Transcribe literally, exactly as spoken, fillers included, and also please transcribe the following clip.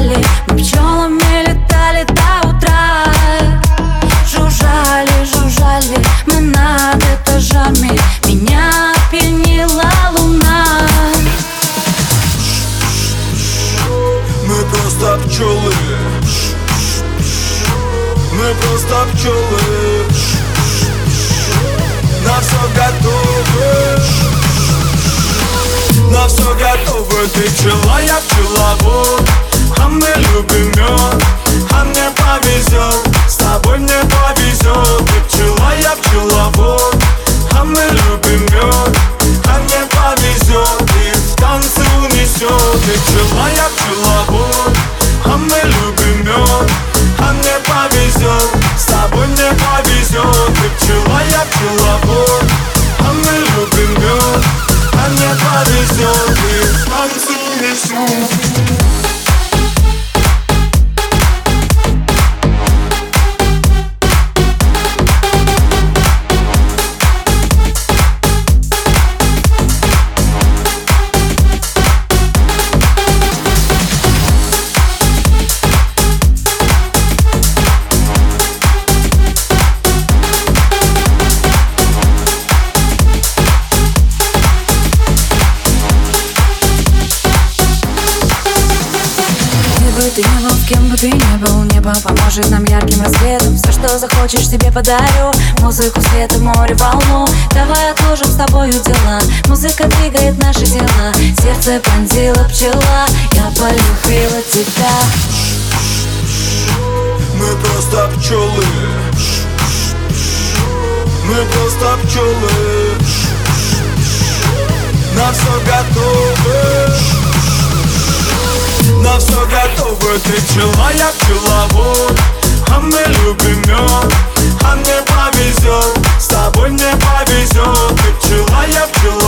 жужжали, мы пчелами летали до утра. Жужжали, жужжали мы над этажами, меня опьянила луна. Мы просто пчелы, мы просто пчелы, на все готовы, на все готовы. Ты пчела, я пчеловод, а мы любим мед, а мне повезет, с тобой мне повезет. Ты пчела, я пчеловод, а мы любим мед, а мне повезет, и в танцы унесет. Ты пчела, я пчеловод, а мы любим мед, а мне повезет, с тобой мне повезет. Ты пчела, я пчеловод, а мы любим мед, а мне повезет, и в танцы унесет. Ты не был, с кем бы ты не был, небо поможет нам ярким рассветом. Все, что захочешь, тебе подарю. Музыку, свет и море, волну. Давай отложим с тобою дела. Музыка двигает наши тела. Сердце пронзила пчела, я полюбила тебя. Мы просто пчелы, мы просто пчелы, на все готовы, на все готовы. Ты пчела, я пчеловод, а мы любим мед, а мне повезет, с тобой мне повезет. Ты пчела, я пчеловод.